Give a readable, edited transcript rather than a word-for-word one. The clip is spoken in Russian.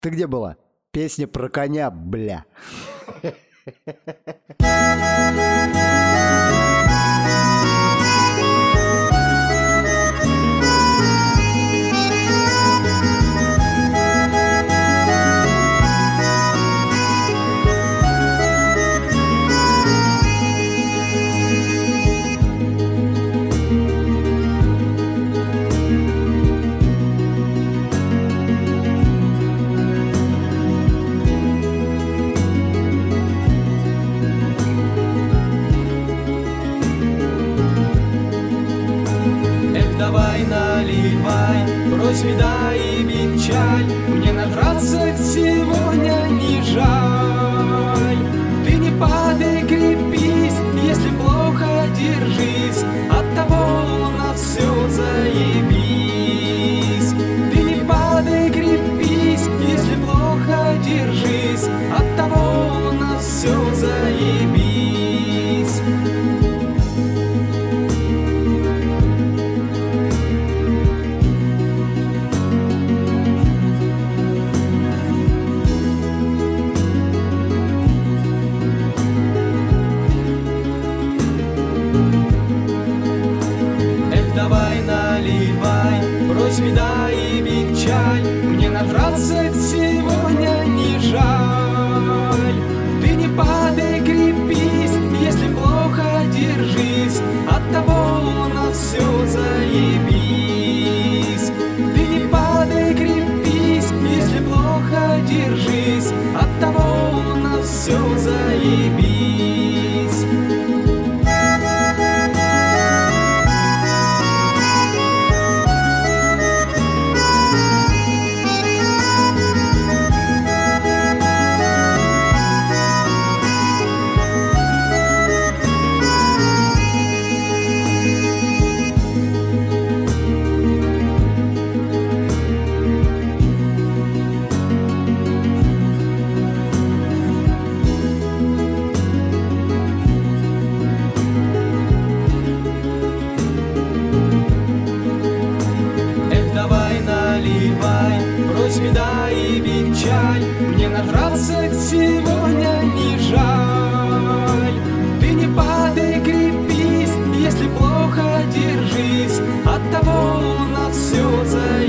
Ты где была? Песня про коня, бля. Давай наливай, брось беда и печаль, мне нажраться сегодня не жаль. Ты не падай, крепись, если плохо держись, от того у нас все заебись. Ты не падай, крепись, если плохо держись, от того у нас все заебись. Давай наливай, брось беда и печаль, мне нажраться сегодня не жаль. Ты не падай, крепись, если плохо держись, от того у нас все заебись. Ты не падай, крепись, если плохо держись, от того у нас все заебись. Давай наливай, брось беда и печаль, мне нажраться сегодня не жаль. Ты не падай, крепись, если плохо держись, от того у нас все заебись.